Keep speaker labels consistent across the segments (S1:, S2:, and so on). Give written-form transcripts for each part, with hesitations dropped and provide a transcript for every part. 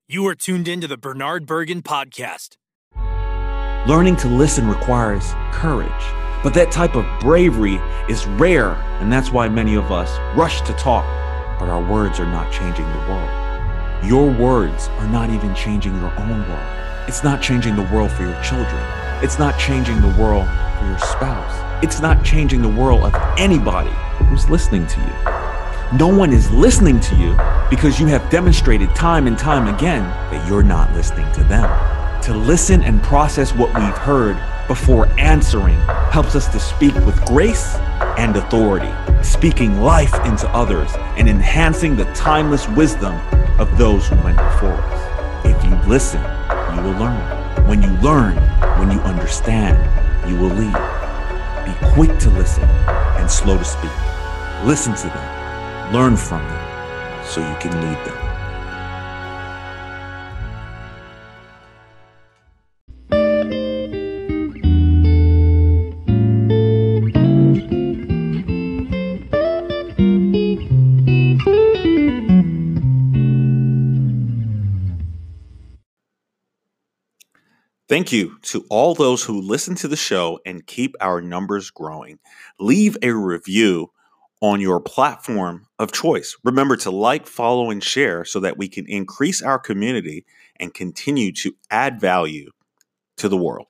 S1: You are tuned into the Bernard Bergen Podcast.
S2: Learning to listen requires courage, but that type of bravery is rare, and that's why many of us rush to talk, but our words are not changing the world. Your words are not even changing your own world. It's not changing the world for your children. It's not changing the world for your spouse. It's not changing the world of anybody who's listening to you. No one is listening to you because you have demonstrated time and time again that you're not listening to them. To listen and process what we've heard before answering helps us to speak with grace and authority, speaking life into others and enhancing the timeless wisdom of those who went before us. If you listen, you will learn. When you learn, when you understand, you will lead. Be quick to listen and slow to speak. Listen to them, learn from them, so you can lead them. Thank you to all those who listen to the show and keep our numbers growing. Leave a review on your platform of choice. Remember to like, follow, and share so that we can increase our community and continue to add value to the world.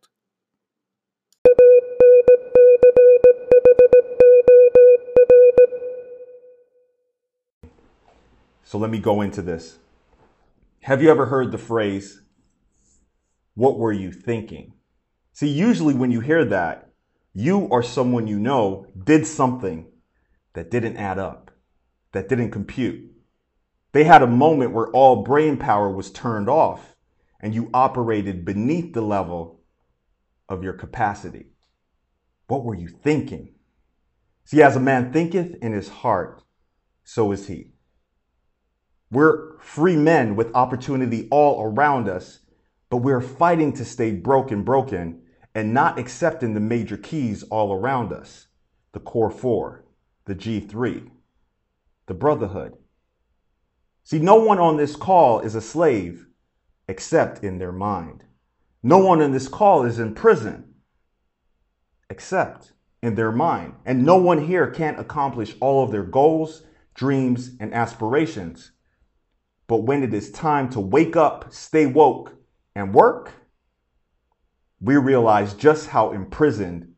S3: So let me go into this. Have you ever heard the phrase, "What were you thinking?" See, usually when you hear that, you or someone you know did something that didn't add up, that didn't compute. They had a moment where all brain power was turned off and you operated beneath the level of your capacity. What were you thinking? See, as a man thinketh in his heart, so is he. We're free men with opportunity all around us, but we're fighting to stay broken, and not accepting the major keys all around us. The core four, the G3, the brotherhood. See, no one on this call is a slave except in their mind. No one on this call is in prison except in their mind. And no one here can't accomplish all of their goals, dreams, and aspirations. But when it is time to wake up, stay woke, and work, we realize just how imprisoned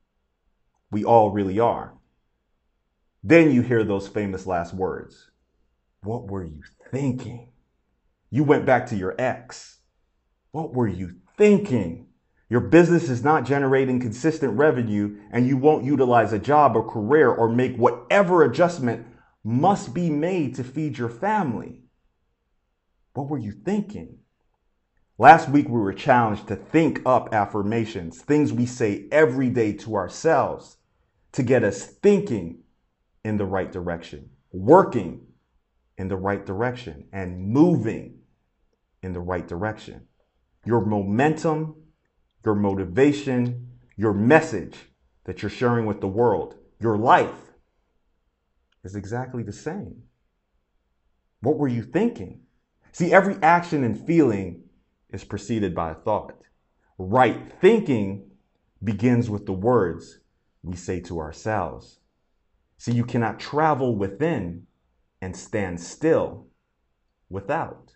S3: we all really are. Then you hear those famous last words. What were you thinking? You went back to your ex. What were you thinking? Your business is not generating consistent revenue and you won't utilize a job or career or make whatever adjustment must be made to feed your family. What were you thinking? Last week, we were challenged to think up affirmations, things we say every day to ourselves to get us thinking in the right direction, working in the right direction, and moving in the right direction. Your momentum, your motivation, your message that you're sharing with the world, your life is exactly the same. What were you thinking? See, every action and feeling is preceded by a thought. Right thinking begins with the words we say to ourselves. See, you cannot travel within and stand still without.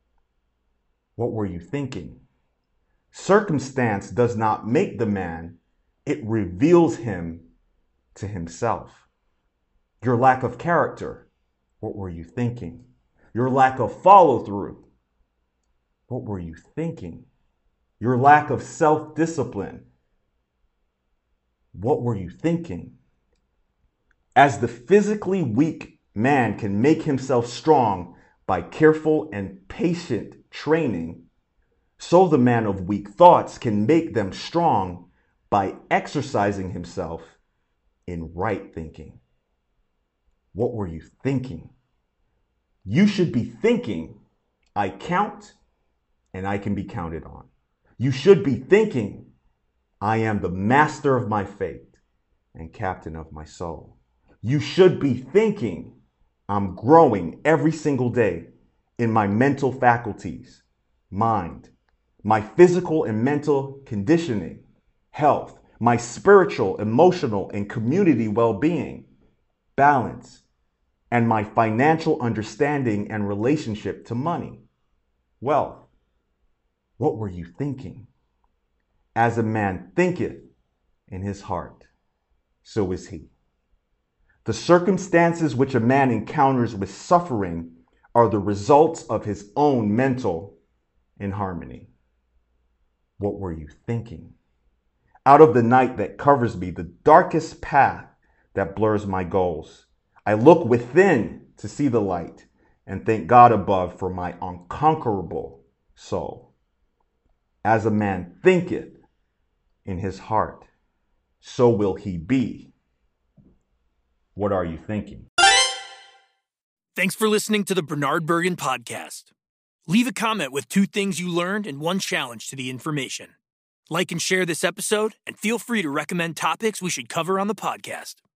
S3: What were you thinking? Circumstance does not make the man, it reveals him to himself. Your lack of character, what were you thinking? Your lack of follow through, what were you thinking? Your lack of self-discipline. What were you thinking? As the physically weak man can make himself strong by careful and patient training, so the man of weak thoughts can make them strong by exercising himself in right thinking. What were you thinking? You should be thinking, I count and I can be counted on. You should be thinking, I am the master of my fate and captain of my soul. You should be thinking, I'm growing every single day in my mental faculties, mind, my physical and mental conditioning, health, my spiritual, emotional, and community well-being, balance, and my financial understanding and relationship to money, wealth. What were you thinking? As a man thinketh in his heart, so is he. The circumstances which a man encounters with suffering are the results of his own mental inharmony. What were you thinking? Out of the night that covers me, the darkest path that blurs my goals, I look within to see the light and thank God above for my unconquerable soul. As a man thinketh in his heart, so will he be. What are you thinking?
S1: Thanks for listening to the Bernard Bergen Podcast. Leave a comment with 2 things you learned and 1 challenge to the information. Like and share this episode, and feel free to recommend topics we should cover on the podcast.